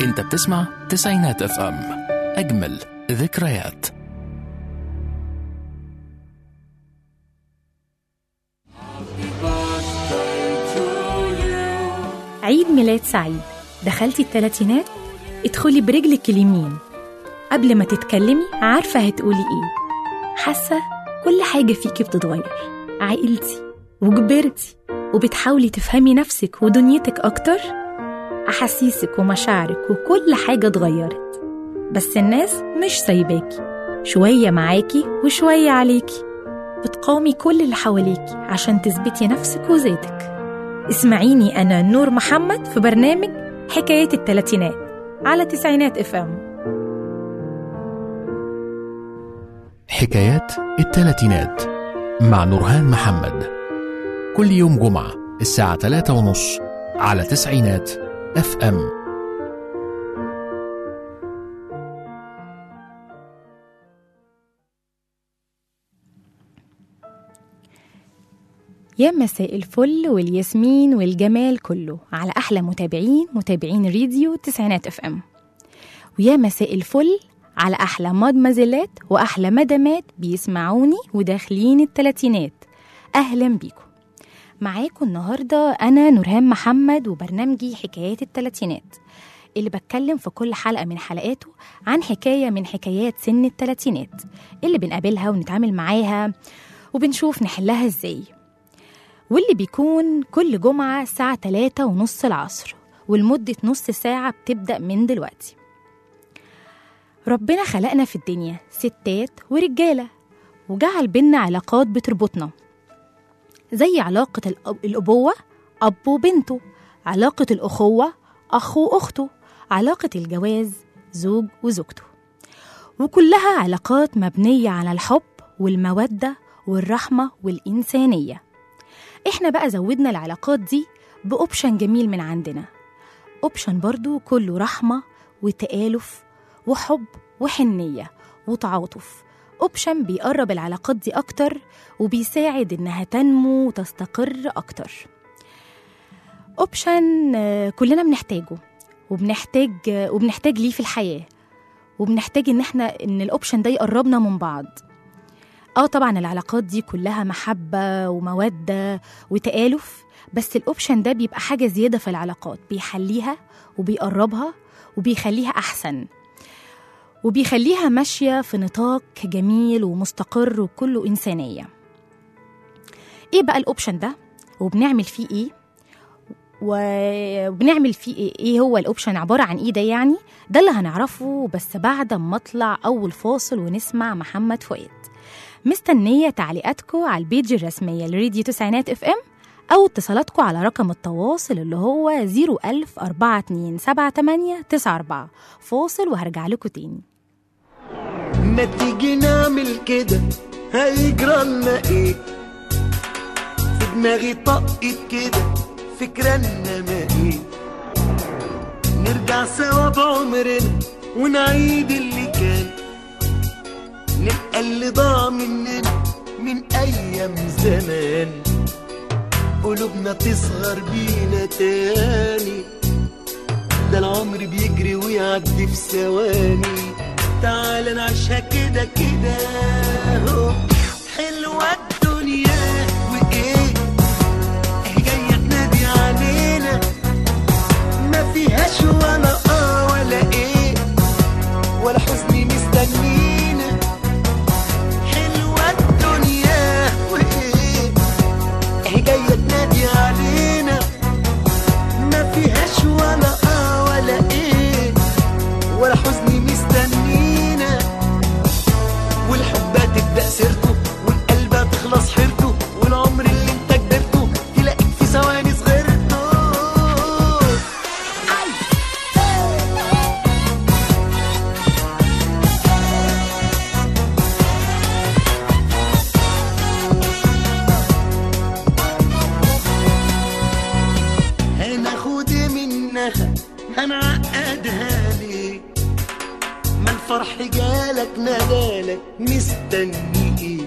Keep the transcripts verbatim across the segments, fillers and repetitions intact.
انت بتسمع تسعينات اف ام، اجمل ذكريات. عيد ميلاد سعيد. دخلتي الثلاثينات، ادخلي برجلك اليمين. قبل ما تتكلمي عارفة هتقولي ايه. حاسة كل حاجة فيكي بتتغير، عقلتي وكبرتي وبتحاولي تفهمي نفسك ودنيتك أكتر. أحاسيسك ومشاعرك وكل حاجة اتغيرت، بس الناس مش سايباكي، شوية معاكي وشوية عليكي. بتقاومي كل اللي حواليكي عشان تثبتي نفسك وذاتك. اسمعيني أنا نور محمد في برنامج حكايات الثلاثينات على تسعينات اف ام. حكايات الثلاثينات مع نورهان محمد، كل يوم جمعة الساعة ثلاثة ونص على تسعينات اف ام. يا مساء الفل والياسمين والجمال كله على أحلى متابعين متابعين راديو تسعينات اف ام، ويا مساء الفل على أحلى مادمازيلات وأحلى مدامات بيسمعوني وداخلين التلاتينات. أهلا بيكم. معاكم النهاردة أنا نورهان محمد وبرنامجي حكايات التلاتينات، اللي بتكلم في كل حلقة من حلقاته عن حكاية من حكايات سن التلاتينات اللي بنقابلها ونتعامل معاها وبنشوف نحلها ازاي، واللي بيكون كل جمعة الساعة تلاتة ونص العصر، والمدة نص ساعة بتبدأ من دلوقتي. ربنا خلقنا في الدنيا ستات ورجالة، وجعل بينا علاقات بتربطنا، زي علاقة الأبوة أب وبنته، علاقة الأخوة أخ وأخته، علاقة الجواز زوج وزوجته، وكلها علاقات مبنية على الحب والمودة والرحمة والإنسانية. إحنا بقى زودنا العلاقات دي بأوبشن جميل من عندنا، أوبشن برضو كله رحمة وتآلف وحب وحنية وتعاطف، أوبشن بيقرب العلاقات دي أكتر وبيساعد إنها تنمو وتستقر أكتر. أوبشن كلنا بنحتاجه وبنحتاج وبنحتاج ليه في الحياة، وبنحتاج إن إحنا إن الأوبشن ده يقربنا من بعض. آه طبعا العلاقات دي كلها محبة ومودة وتآلف، بس الأوبشن ده بيبقى حاجة زيادة في العلاقات، بيحليها وبيقربها وبيخليها أحسن، وبيخليها ماشية في نطاق جميل ومستقر وكله إنسانية. إيه بقى الأوبشن ده وبنعمل فيه إيه وبنعمل فيه إيه إيه هو الأوبشن عبارة عن إيه ده؟ يعني ده اللي هنعرفه بس بعد ما اطلع أول فاصل ونسمع محمد فؤاد. مستنية تعليقاتكم على البيج الرسمية لراديو تسعينات اف ام، أو اتصالاتكم على رقم التواصل اللي هو زيرو ألف أربعة اتنين سبعة تمانية تسعة أربعة. فاصل وهرجع لكم تاني. ما تيجي نعمل كده هيجرالنا ايه؟ في دماغي طقت كده فكرنا ما ايه؟ نرجع سوا بعمرنا ونعيد اللي كان، نبقى اللي ضاع مننا من ايام زمان، قلوبنا تصغر بينا تاني، ده العمر بيجري ويعدي في ثواني، تعال نعيشها كده كده اهو. حلوة الدنيا وايه اهي جاية تنادي علينا، ما فيهاش ولا اه ولا ايه ولا حزن مستنينا. حلوة الدنيا وايه اهي جاية تنادي علينا، ما فيهاش ولا اه ولا ايه ولا حزن مستنينا. والحب تبدأ سيرته والقلب تخلص حيرته، والعمر اللي انت كبرته تلاقيك في ثواني صغرته. هناخد منها هنعقدها ليه؟ ما الفرح جالك نادالك مستني ايه؟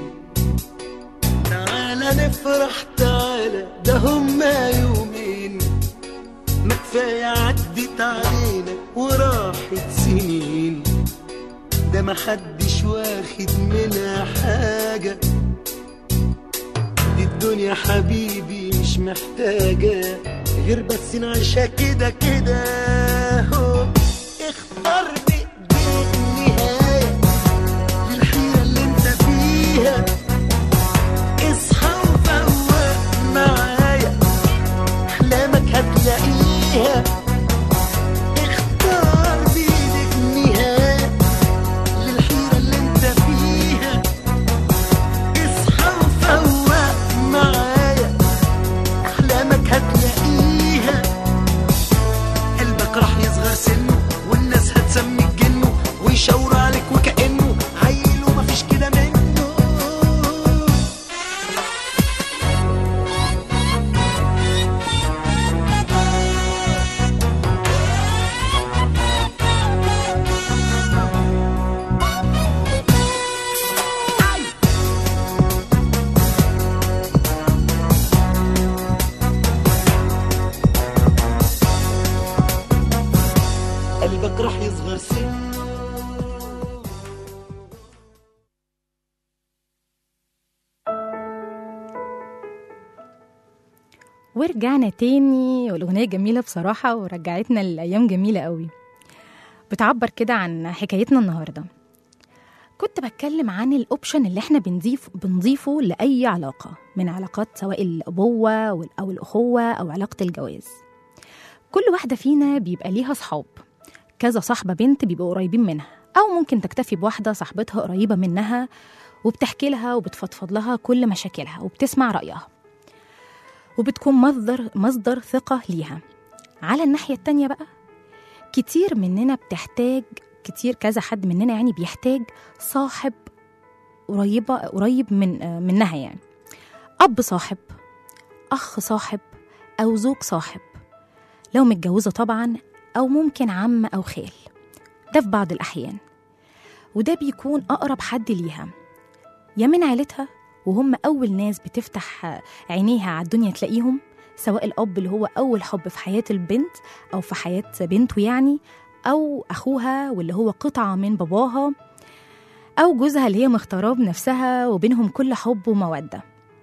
تعالى نفرح تعالى ده هما يومين، ما كفاية عدت علينا وراحت سنين، ده محدش واخد منها حاجة، دي الدنيا حبيبي مش محتاجة غير بس نعيشها كده كده. هو اختار بإيديك النهاية للحيرة اللي انت فيها، اصحى وفوق معايا احلامك هتلاقيها. اختار بإيدك النهاية للحيرة اللي انت فيها، اصحى وفوق معايا احلامك هتلاقيها. قلبك راح يصغر سنه والناس هتسميك جنه ويشاور عليك وكأنه عيل ومفيش كده منه. قلبك راح يصغر سنه. ورجعنا تاني، والأغنية جميلة بصراحة ورجعتنا لأيام جميلة قوي، بتعبر كده عن حكايتنا النهاردة. كنت بتكلم عن الأوبشن اللي احنا بنضيف بنضيفه لأي علاقة من علاقات، سواء الأبوة أو الأخوة أو علاقة الجواز. كل واحدة فينا بيبقى ليها صحاب، كذا صاحبة بنت بيبقوا قريبين منها، أو ممكن تكتفي بواحدة صاحبتها قريبة منها وبتحكي لها وبتفضفض لها كل مشاكلها وبتسمع رأيها، وبتكون مصدر مصدر ثقة ليها. على الناحية التانية بقى، كتير مننا بتحتاج كتير كذا حد مننا يعني بيحتاج صاحب قريبة قريب من منها، يعني أب صاحب، أخ صاحب، أو زوج صاحب لو متجوزة طبعا، أو ممكن عم أو خال، ده في بعض الأحيان. وده بيكون أقرب حد ليها، يا من عيلتها وهم أول ناس بتفتح عينيها على الدنيا تلاقيهم، سواء الأب اللي هو أول حب في حياة البنت أو في حياة بنته يعني، أو أخوها واللي هو قطعة من باباها، أو جوزها اللي هي مختاراه بنفسها وبينهم كل حب ومودة.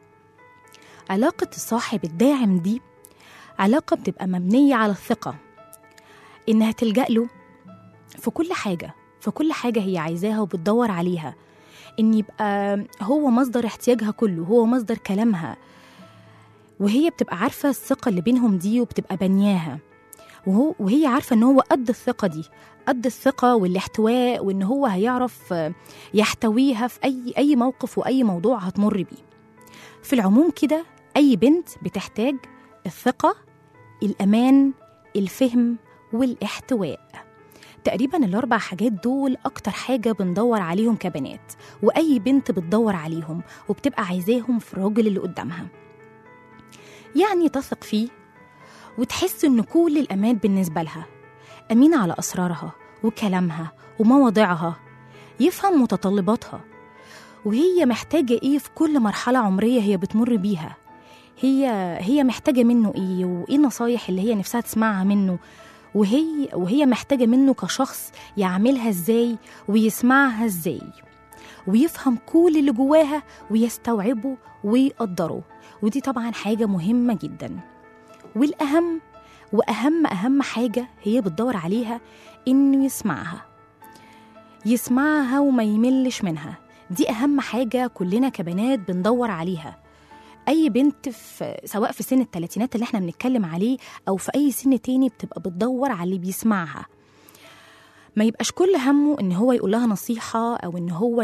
علاقة الصاحب الداعم دي علاقة بتبقى مبنية على الثقة، إنها تلجأ له في كل حاجة، في كل حاجة هي عايزاها وبتدور عليها، إن يبقى هو مصدر احتياجها كله، هو مصدر كلامها، وهي بتبقى عارفة الثقة اللي بينهم دي وبتبقى بنياها، وهو وهي عارفة إن هو قد الثقة دي، قد الثقة والاحتواء، وإن هو هيعرف يحتويها في أي أي موقف وأي موضوع هتمر بيه. في العموم كده أي بنت بتحتاج الثقة، الأمان، الفهم، والاحتواء. تقريبا الأربع حاجات دول أكتر حاجة بندور عليهم كبنات، وأي بنت بتدور عليهم وبتبقى عايزاهم في الراجل اللي قدامها. يعني تثق فيه وتحس إن كل الأمان بالنسبة لها، أمين على أسرارها وكلامها ومواضيعها، يفهم متطلباتها وهي محتاجة إيه في كل مرحلة عمرية هي بتمر بيها، هي هي محتاجة منه إيه، وإيه النصايح اللي هي نفسها تسمعها منه، وهي وهي محتاجة منه كشخص يعملها إزاي ويسمعها إزاي، ويفهم كل اللي جواها ويستوعبه ويقدره. ودي طبعا حاجة مهمة جدا. والأهم وأهم أهم حاجة هي بتدور عليها إنه يسمعها يسمعها وما يملش منها. دي أهم حاجة كلنا كبنات بندور عليها. أي بنت في سواء في سن الثلاثينات اللي احنا بنتكلم عليه أو في أي سن تاني بتبقى بتدور على اللي بيسمعها، ما يبقاش كل همه إن هو يقول لها نصيحة، أو إن هو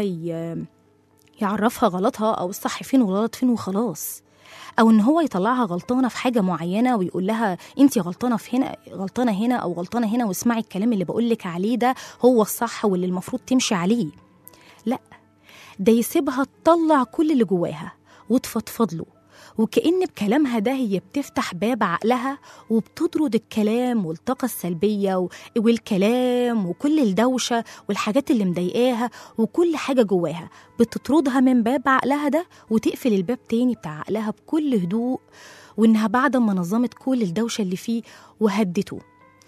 يعرفها غلطها أو الصح فين والغلط فين وخلاص، أو إن هو يطلعها غلطانة في حاجة معينة ويقول لها أنتي غلطانة في هنا غلطانة هنا أو غلطانة هنا، واسمعي الكلام اللي بقولك عليه ده هو الصح واللي المفروض تمشي عليه. لا، ده يسيبها تطلع كل اللي جواها وتفضفض له، وكأن بكلامها ده هي بتفتح باب عقلها وبتطرد الكلام والطاقة السلبية والكلام وكل الدوشة والحاجات اللي مضايقاها وكل حاجة جواها بتطردها من باب عقلها ده، وتقفل الباب تاني بتاع عقلها بكل هدوء وإنها بعد ما نظمت كل الدوشة اللي فيه وهدته.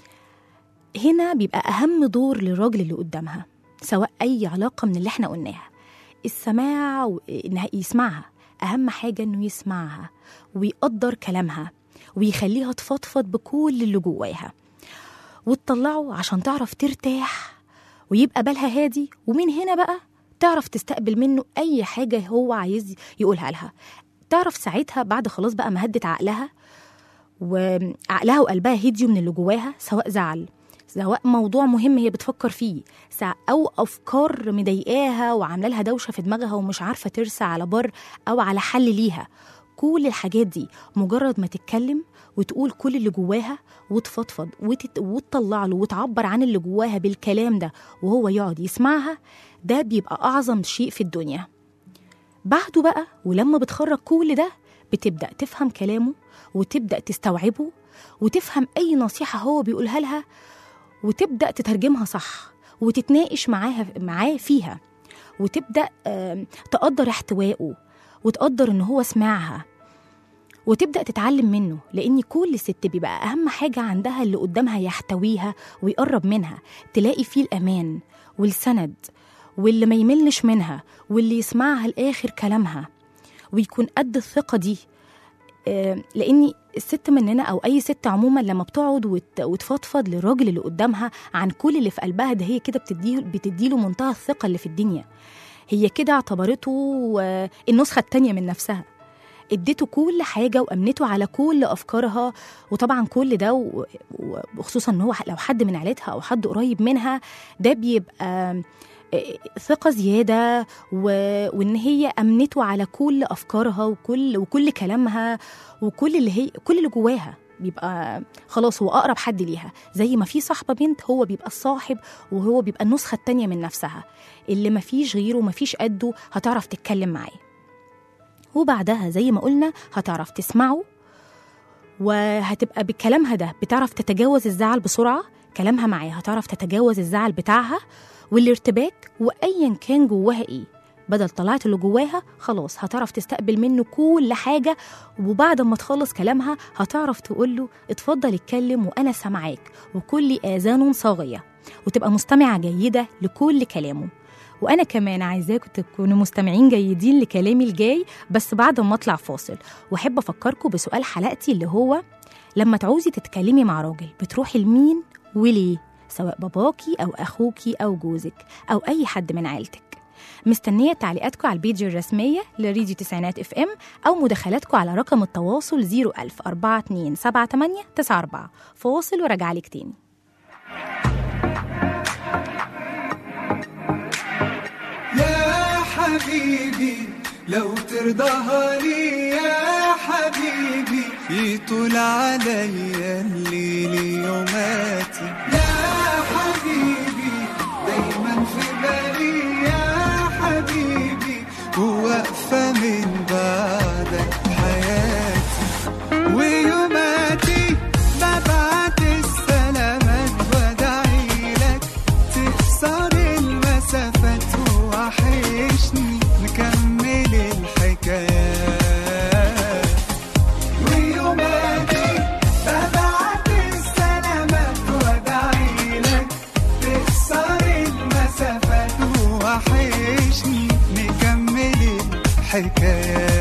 هنا بيبقى أهم دور للراجل اللي قدامها، سواء أي علاقة من اللي احنا قلناها، السماع وإنها يسمعها. أهم حاجة إنه يسمعها ويقدر كلامها ويخليها تفضفض بكل اللي جواها وتطلعه عشان تعرف ترتاح ويبقى بالها هادي، ومن هنا بقى تعرف تستقبل منه أي حاجة هو عايز يقولها لها. تعرف ساعتها بعد خلاص بقى ما هدت عقلها وعقلها وقلبها هديوا من اللي جواها، سواء زعل، سواء موضوع مهم هي بتفكر فيه، أو أفكار مضايقاها وعامله لها دوشة في دماغها ومش عارفة ترسى على بر أو على حل ليها. كل الحاجات دي مجرد ما تتكلم وتقول كل اللي جواها وتفضفض وتت... وتطلع له وتعبر عن اللي جواها بالكلام ده وهو يقعد يسمعها، ده بيبقى أعظم شيء في الدنيا. بعده بقى ولما بتخرج كل ده بتبدأ تفهم كلامه وتبدأ تستوعبه وتفهم أي نصيحة هو بيقولها لها وتبدأ تترجمها صح وتتناقش معاها معاه فيها، وتبدأ تقدر احتوائه وتقدر إن هو سمعها وتبدأ تتعلم منه. لأن كل ست بيبقى أهم حاجة عندها اللي قدامها يحتويها ويقرب منها، تلاقي فيه الأمان والسند واللي ما يملش منها واللي يسمعها الآخر كلامها ويكون قد الثقة دي. لأن الست مننا أو أي ست عموما لما بتقعد وتفضفض للراجل اللي قدامها عن كل اللي في قلبها، ده هي كده بتديه بتديله منتهى الثقة اللي في الدنيا. هي كده اعتبرته النسخة التانية من نفسها، اديته كل حاجة وأمنته على كل أفكارها. وطبعا كل ده وخصوصا إن هو لو حد من عيلتها أو حد قريب منها، ده بيبقى ثقة زيادة، وإن هي أمنته على كل أفكارها وكل وكل كلامها وكل اللي هي كل اللي جواها، بيبقى خلاص هو أقرب حد ليها. زي ما في صاحبة بنت، هو بيبقى الصاحب وهو بيبقى النسخة التانية من نفسها اللي ما فيش غيره وما فيش قده هتعرف تتكلم معاه. وبعدها زي ما قلنا هتعرف تسمعه، وهتبقى بكلامها ده بتعرف تتجاوز الزعل بسرعة. كلامها معاه هتعرف تتجاوز الزعل بتاعها والارتباك وأيا كان جواها إيه. بدل طلعت اللي جواها خلاص هتعرف تستقبل منه كل حاجة، وبعد ما تخلص كلامها هتعرف تقوله اتفضل اتكلم وأنا سمعاك وكل آذان صاغية، وتبقى مستمعة جيدة لكل كلامه. وأنا كمان عايزاكم تكونوا مستمعين جيدين لكلامي الجاي بس بعد ما أطلع فاصل. وأحب أفكركم بسؤال حلقتي اللي هو لما تعوزي تتكلمي مع راجل بتروحي لمين وليه؟ سواء باباكي أو أخوكي أو جوزك أو أي حد من عائلتك. مستنية تعليقاتكم على البيج الرسمية لراديو تسعينات اف ام أو مداخلاتكم على رقم التواصل صفر ألف أربعة اتنين سبعة تمانية تسعة أربعة. فواصل وراجع لك تاني. يا حبيبي لو ترضاها لي يا حبيبي يطول عليا الليل يوماتي يا حبيبي دايما في بالي يا حبيبي وواقفة من بعدك حياتي ويوماتي ببعت السلامات وادعي لك تكسر المسافات وحشني نكمل الحكايات ويوماتي ببعت السلامات وادعي لك تكسر المسافات وحشني نكمل الحكايات.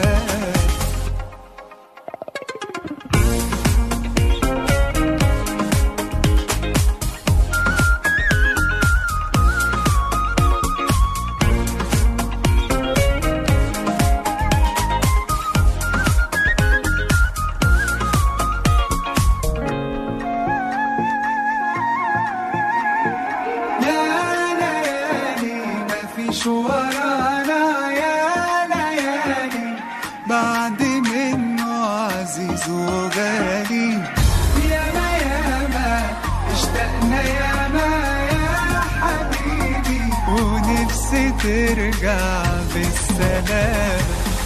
ترجع بالسلامة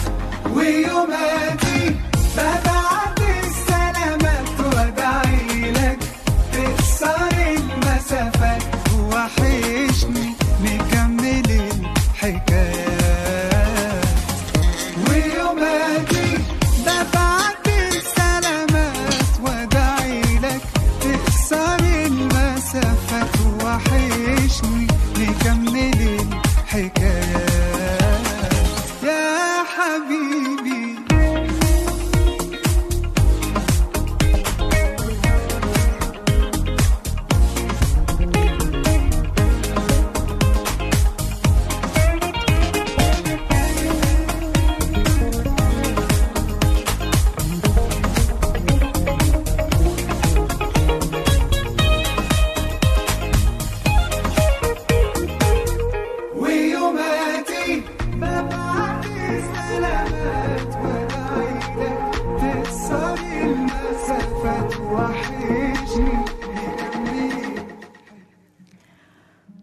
ويوماتي ببعت السلامات وادعي لك تكسر المسافات وحشني نكمل الحكايات ويوماتي ببعت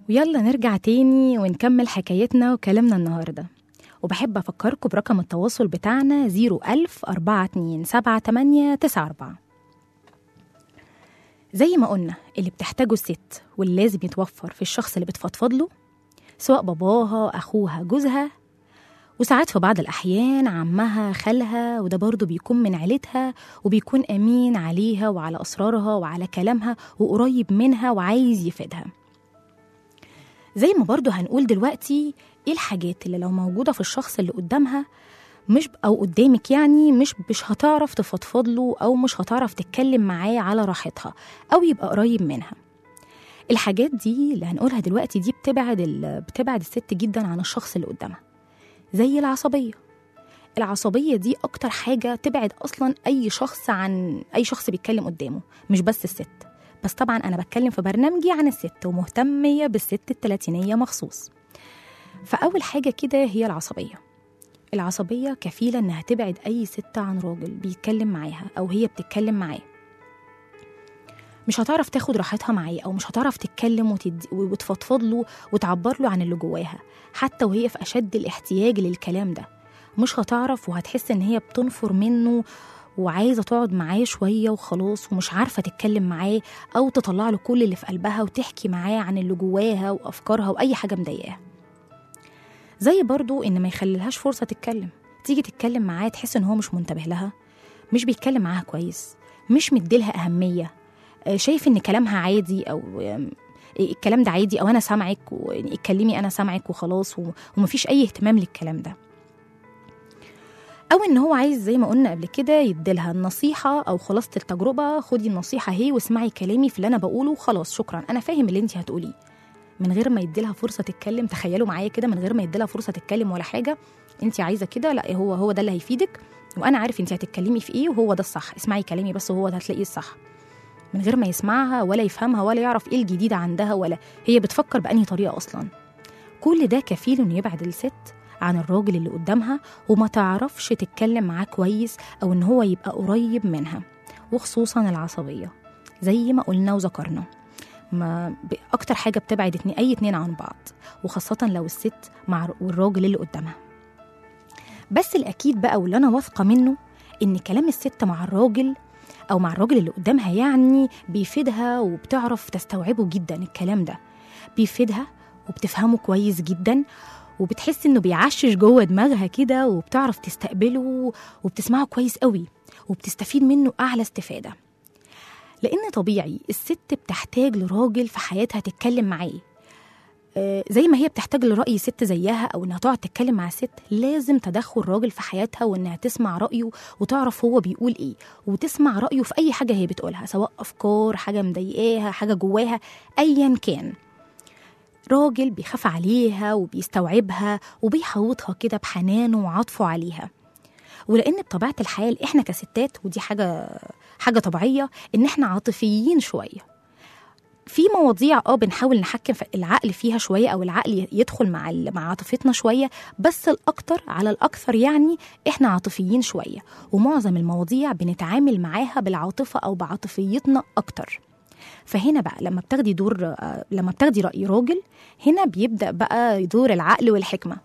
ويلا نرجع تاني ونكمل حكايتنا وكلامنا النهاردة. وبحب أفكركم برقم التواصل بتاعنا زيرو ألف أربعة اتنين سبعة تمانية تسعة أربعة. زي ما قلنا اللي بتحتاجه الست واللي لازم يتوفر في الشخص اللي بتفضفض له، سواء باباها، أخوها، جوزها، وساعات في بعض الأحيان عمها، خالها، وده برضو بيكون من عيلتها وبيكون أمين عليها وعلى أسرارها وعلى كلامها وقريب منها وعايز يفيدها. زي ما برضو هنقول دلوقتي إيه الحاجات اللي لو موجودة في الشخص اللي قدامها مش أو قدامك يعني مش مش هتعرف تفضفض له أو مش هتعرف تتكلم معاه على راحتها أو يبقى قريب منها. الحاجات دي اللي هنقولها دلوقتي دي بتبعد ال... بتبعد الست جدا عن الشخص اللي قدامها. زي العصبية. العصبية دي أكتر حاجة تبعد أصلا أي شخص عن أي شخص بيتكلم قدامه، مش بس الست، بس طبعا أنا بتكلم في برنامجي عن الست ومهتمية بالست التلاتينية مخصوص. فأول حاجة كده هي العصبية. العصبية كفيلة إنها تبعد أي ست عن راجل بيتكلم معاها أو هي بتتكلم معاه. مش هتعرف تاخد راحتها معاه أو مش هتعرف تتكلم وتد... وتفضفض له وتعبر له عن اللي جواها، حتى وهي في أشد الاحتياج للكلام ده مش هتعرف، وهتحس إن هي بتنفر منه وعايزة تقعد معاه شوية وخلاص ومش عارفة تتكلم معاه أو تطلع له كل اللي في قلبها وتحكي معاه عن اللي جواها وأفكارها وأي حاجة مضايقاها. زي برضو إن ما يخليلهاش فرصة تتكلم، تيجي تتكلم معاه تحس إن هو مش منتبه لها، مش بيتكلم معاها كويس، مش مديلها أهمية، شايف إن كلامها عادي أو الكلام ده عادي أو أنا سامعك واتكلمي أنا سامعك وخلاص ومفيش أي اهتمام للكلام ده. أو إن هو عايز زي ما قلنا قبل كده يديلها النصيحة أو خلاصة التجربة، خدي النصيحة هي واسمعي كلامي في اللي أنا بقوله وخلاص شكرا أنا فاهم اللي انتي هتقوليه، من غير ما يديلها فرصة تتكلم. تخيلوا معايا كده، من غير ما يديلها فرصة تتكلم ولا حاجة، انتي عايزة كده، لا هو هو ده اللي هيفيدك وأنا عارف انتي هتتكلمي في إيه وهو ده الصح، اسمعي كلامي بس وهو ده هتلاقيه الصح، من غير ما يسمعها ولا يفهمها ولا يعرف إيه الجديد عندها ولا هي بتفكر بأنهي طريقة أصلا. كل ده كفيل إنه يبعد الست عن الراجل اللي قدامها وما تعرفش تتكلم معاه كويس أو إن هو يبقى قريب منها، وخصوصا العصبية زي ما قلنا وذكرنا، ما أكتر حاجة بتبعد اتنين أي اتنين عن بعض، وخاصة لو الست مع الراجل اللي قدامها. بس الأكيد بقى واللي أنا واثقة منه إن كلام الست مع الراجل أو مع الراجل اللي قدامها يعني بيفيدها وبتعرف تستوعبه جدا. الكلام ده بيفيدها وبتفهمه كويس جدا وبتحس إنه بيعشش جوه دماغها كده وبتعرف تستقبله وبتسمعه كويس قوي وبتستفيد منه أعلى استفادة. لأن طبيعي الست بتحتاج لراجل في حياتها تتكلم معاه، آه زي ما هي بتحتاج لرأي ست زيها أو إنها تقعد تتكلم مع ست، لازم تدخل راجل في حياتها وإنها تسمع رأيه وتعرف هو بيقول إيه وتسمع رأيه في أي حاجة هي بتقولها، سواء أفكار، حاجة مضايقاها، حاجة جواها، أيا كان. راجل بيخاف عليها وبيستوعبها وبيحوطها كده بحنانه وعطفه عليها. ولأن بطبيعة الحال إحنا كستات، ودي حاجة حاجة طبيعية، إن إحنا عاطفيين شوية في مواضيع اه بنحاول نحكم في العقل فيها شوية أو العقل يدخل مع مع عاطفتنا شوية، بس الأكتر على الأكثر يعني إحنا عاطفيين شوية، ومعظم المواضيع بنتعامل معاها بالعاطفة أو بعاطفيتنا أكتر. فهنا بقى لما بتاخدي دور لما بتاخدي رأي راجل، هنا بيبدأ بقى دور العقل والحكمة.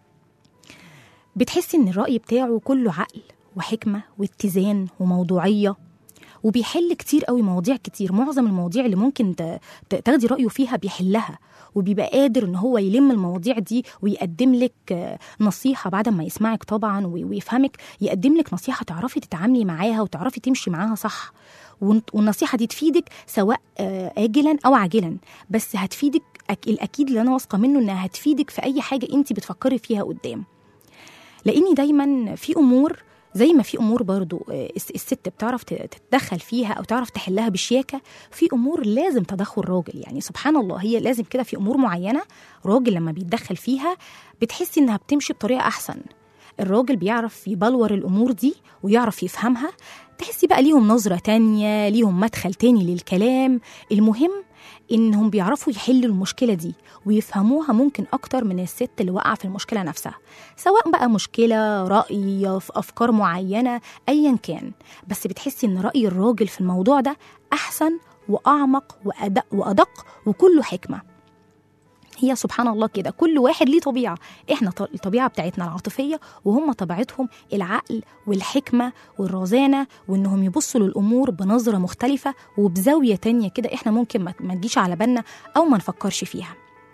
بتحسي إن الرأي بتاعه كله عقل وحكمة واتزان وموضوعية، وبيحل كتير قوي مواضيع كتير. معظم المواضيع اللي ممكن تاخدي رأيه فيها بيحلها، وبيبقى قادر إن هو يلم المواضيع دي ويقدم لك نصيحة بعد ما يسمعك طبعا ويفهمك، يقدم لك نصيحة تعرفي تتعاملي معاها وتعرفي تمشي معاها صح، والنصيحة دي تفيدك سواء آجلا أو عاجلا، بس هتفيدك الأكيد اللي أنا واثقة منه إنها هتفيدك في أي حاجة أنت بتفكري فيها قدام. لأني دايما في أمور زي ما في أمور برضو الست بتعرف تتدخل فيها أو تعرف تحلها بشياكة، في أمور لازم تدخل راجل. يعني سبحان الله، هي لازم كده في أمور معينة راجل لما بيتدخل فيها بتحسي إنها بتمشي بطريقة أحسن. الراجل بيعرف يبلور الأمور دي ويعرف يفهمها، تحسي بقى ليهم نظرة تانية، ليهم مدخل تاني للكلام. المهم إنهم بيعرفوا يحلوا المشكلة دي ويفهموها ممكن أكتر من الست اللي وقع في المشكلة نفسها، سواء بقى مشكلة، رأي، في أفكار معينة، أيا كان. بس بتحسي إن رأي الراجل في الموضوع ده أحسن وأعمق وأدق وأدق وكله حكمة. هي سبحان الله كده كل واحد ليه طبيعة. احنا ط- الطبيعة بتاعتنا العاطفية، وهم طبيعتهم العقل والحكمة والرزانة، وانهم يبصوا للأمور بنظرة مختلفة وبزاوية تانية كده احنا ممكن ما ما تجيش على بالنا أو ما نفكرش فيها.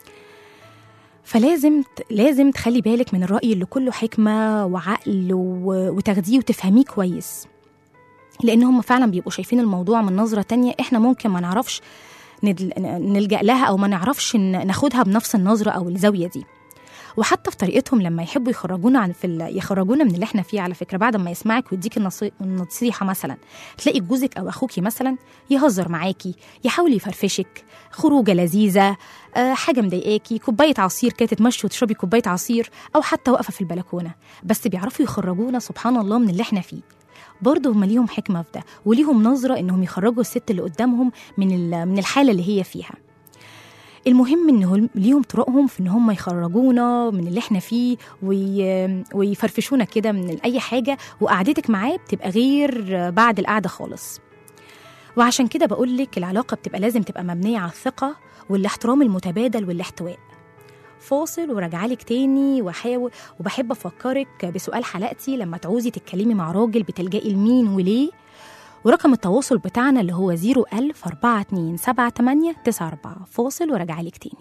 فلازم لازم تخلي بالك من الرأي اللي كله حكمة وعقل و- وتاخديه وتفهميه كويس، لأن هم فعلا بيبقوا شايفين الموضوع من نظرة تانية احنا ممكن ما نعرفش ندل- نلجأ لها أو ما نعرفش ن- ناخدها بنفس النظرة أو الزاوية دي. وحتى في طريقتهم لما يحبوا يخرجونا عن في ال- يخرجونا من اللي احنا فيه، على فكرة بعد ما يسمعك ويديك النصي- النصيحة، مثلا تلاقي جوزك أو أخوكي مثلا يهزر معاكي، يحاول يفرفشك، خروجة لذيذة، آه حاجة مضايقاكي، كوباية عصير كده تتمشي وتشربي كوباية عصير، أو حتى واقفة في البلكونة، بس بيعرفوا يخرجونا سبحان الله من اللي احنا فيه. برضه هم ليهم حكمة في ده، وليهم نظرة إنهم يخرجوا الست اللي قدامهم من ال- من الحالة اللي هي فيها. المهم إنه ليهم طرقهم في إن هم يخرجونا من اللي إحنا فيه وي... ويفرفشونا كده من أي حاجة، وقعدتك معاه بتبقى غير بعد القعدة خالص. وعشان كده بقولك العلاقة بتبقى لازم تبقى مبنية على الثقة والاحترام المتبادل والاحتواء. فاصل وراجعلك تاني، وحاول وبحب أفكرك بسؤال حلقتي: لما تعوزي تتكلمي مع راجل بتلجئي لمين وليه؟ ورقم التواصل بتاعنا اللي هو زيرو ألف أربعة اتنين سبعة تمانية تسعة أربعة. فاصل وراجعلك تاني.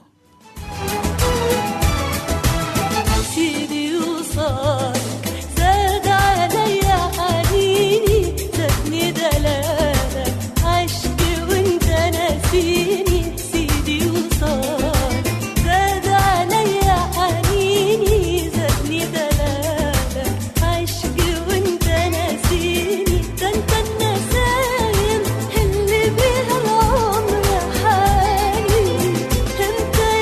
سيدي وصالك زاد عليا حنيني، زادني دلالك عشقي وانت ناسيني. سيدي وصالك زاد عليا حنيني، زادني دلالك عشقي وانت ناسيني. ده انت النسايم اللي بيها العمر حالي، انت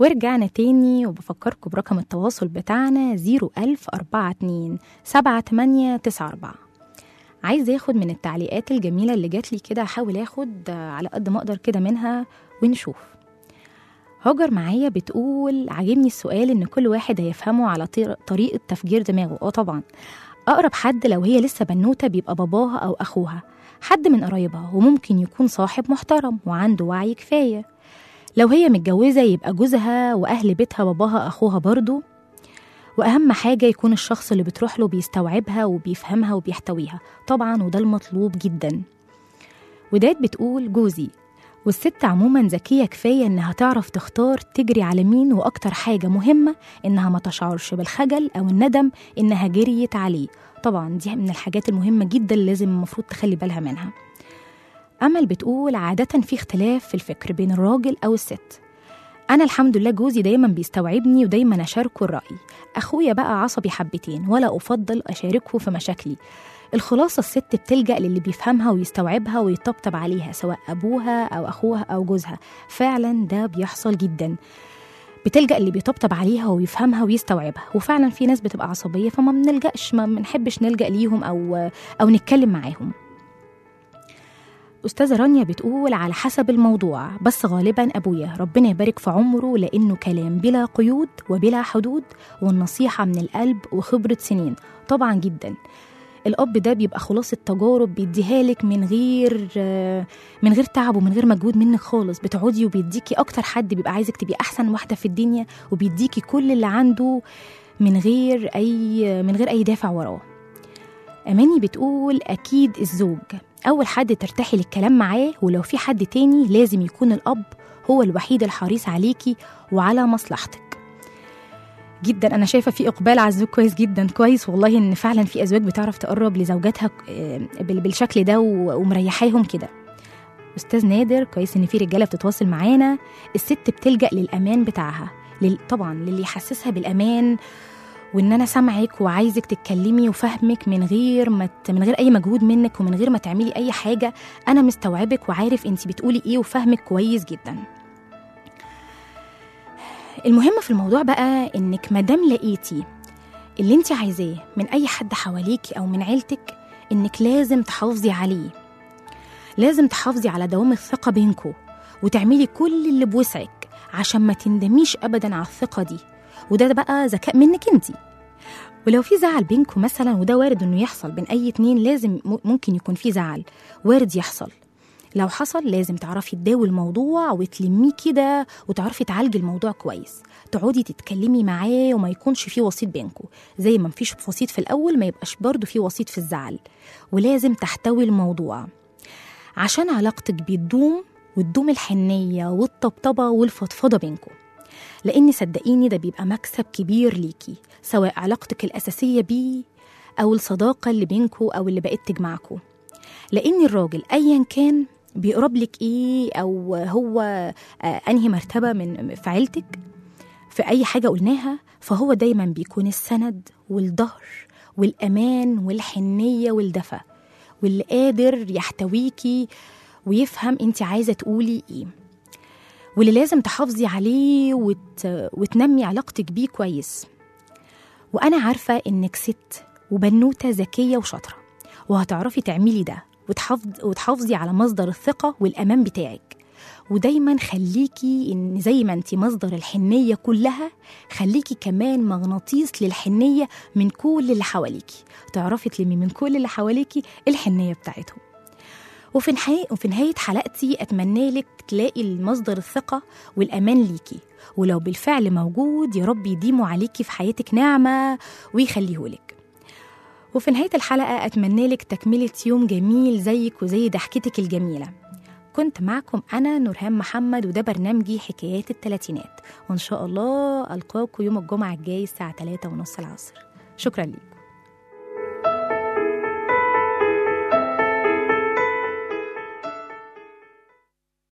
ورجعنا تاني وبفكركم برقم التواصل بتاعنا زيرو ألف أربعة اتنين سبعة تمانية تسعة أربعة. عايز اخد من التعليقات الجميلة اللي جات لي كده، احاول اخد على قد ما اقدر كده منها ونشوف. هاجر معايا بتقول عاجبني السؤال ان كل واحد هيفهمه على طريقة تفجير دماغه. اه طبعا اقرب حد لو هي لسه بنوتة بيبقى باباها او اخوها، حد من قرايبها، وممكن يكون صاحب محترم وعنده وعي كفاية. لو هي متجوزة يبقى جوزها وأهل بيتها باباها أخوها برضو. وأهم حاجة يكون الشخص اللي بتروح له بيستوعبها وبيفهمها وبيحتويها طبعا، وده المطلوب جدا. وداد بتقول جوزي، والست عموما ذكية كفاية إنها تعرف تختار تجري على مين، وأكتر حاجة مهمة إنها ما تشعرش بالخجل أو الندم إنها جريت عليه. طبعا دي من الحاجات المهمة جدا اللي لازم المفروض تخلي بالها منها. أمل بتقول عادة في اختلاف في الفكر بين الراجل أو الست. أنا الحمد لله جوزي دايما بيستوعبني ودايما أشاركه الرأي. أخويا بقى عصبي حبتين ولا أفضل أشاركه في مشاكلي. الخلاصة الست بتلجأ للي بيفهمها ويستوعبها ويطبطب عليها، سواء أبوها أو أخوها أو جوزها. فعلا ده بيحصل جدا، بتلجأ اللي بيطبطب عليها ويفهمها ويستوعبها. وفعلا في ناس بتبقى عصبية فما بنلجأش ما بنحبش نلجأ ليهم أو, أو نتكلم معاهم. أستاذة رانيا بتقول على حسب الموضوع، بس غالبا أبويا ربنا يبارك في عمره، لأنه كلام بلا قيود وبلا حدود، والنصيحة من القلب وخبرة سنين. طبعا جدا الأب ده بيبقى خلاص التجارب بيديها لك من غير من غير تعب ومن غير مجهود منك خالص. بتقعدي وبيديكي أكتر حد بيبقى عايزك تبقي أحسن واحدة في الدنيا، وبيديكي كل اللي عنده من غير أي من غير أي دافع وراه. أماني بتقول أكيد الزوج أول حد ترتاحي للكلام معاه، ولو في حد تاني لازم يكون الأب هو الوحيد الحريص عليكي وعلى مصلحتك. جدا أنا شايفة في إقبال على الزوج كويس جدا، كويس والله إن فعلا في أزواج بتعرف تقرب لزوجاتها بالشكل ده ومريحاهم كده. أستاذ نادر كويس إن في رجالة بتتواصل معانا. الست بتلجأ للأمان بتاعها، طبعا للي يحسسها بالأمان، وإن أنا سامعك وعايزك تتكلمي وفهمك من غير ما من غير أي مجهود منك ومن غير ما تعملي أي حاجة. أنا مستوعبك وعارف أنت بتقولي إيه وفهمك كويس جدا. المهم في الموضوع بقى إنك مادام لقيتي اللي أنت عايزاه من أي حد حواليكي أو من عيلتك، إنك لازم تحافظي عليه، لازم تحافظي على دوام الثقة بينكو، وتعملي كل اللي بوسعك عشان ما تندميش أبدا على الثقة دي. وده بقى ذكاء منك انتي. ولو في زعل بينكم مثلا، وده وارد انه يحصل بين اي اتنين، لازم ممكن يكون في زعل وارد يحصل. لو حصل لازم تعرفي تداوي الموضوع وتلميه كده وتعرفي تعالجي الموضوع كويس، تقعدي تتكلمي معاه وما يكونش في وسيط بينكم. زي ما مفيش وسيط في الاول ما يبقاش برضو في وسيط في الزعل، ولازم تحتوي الموضوع عشان علاقتك بتدوم، وتدوم الحنية والطبطبة والفضفضة بينكم. لأن صدقيني ده بيبقى مكسب كبير ليكي، سواء علاقتك الأساسية بيه أو الصداقة اللي بينكو أو اللي بقت تجمعكو. لأن الراجل أيا كان بيقرب لك إيه أو هو أنهي مرتبة من في عيلتك في أي حاجة قلناها، فهو دايما بيكون السند والظهر والأمان والحنية والدفى، واللي قادر يحتويكي ويفهم أنت عايزة تقولي إيه، واللي لازم تحافظي عليه وت... وتنمي علاقتك بيه كويس. وأنا عارفة إنك ست وبنوتة ذكية وشاطرة، وهتعرفي تعملي ده وتحافظ... وتحافظي على مصدر الثقة والأمان بتاعك. ودايما خليكي إن زي ما أنتي مصدر الحنية كلها، خليكي كمان مغناطيس للحنية من كل اللي حواليكي، تعرفي تلمي من كل اللي حواليكي الحنية بتاعتهم. وفي نهاية وفي نهاية حلقتي أتمنى لك تلاقي المصدر الثقة والأمان ليكي، ولو بالفعل موجود يا رب يديموا عليكي في حياتك نعمة ويخليهولك. وفي نهاية الحلقة أتمنى لك تكملة يوم جميل زيك وزي ضحكتك الجميلة. كنت معكم أنا نورهان محمد، وده برنامجي حكايات الثلاثينات، وإن شاء الله ألقاكم يوم الجمعة الجاي الساعة ثلاثة ونص العصر. شكرا لي.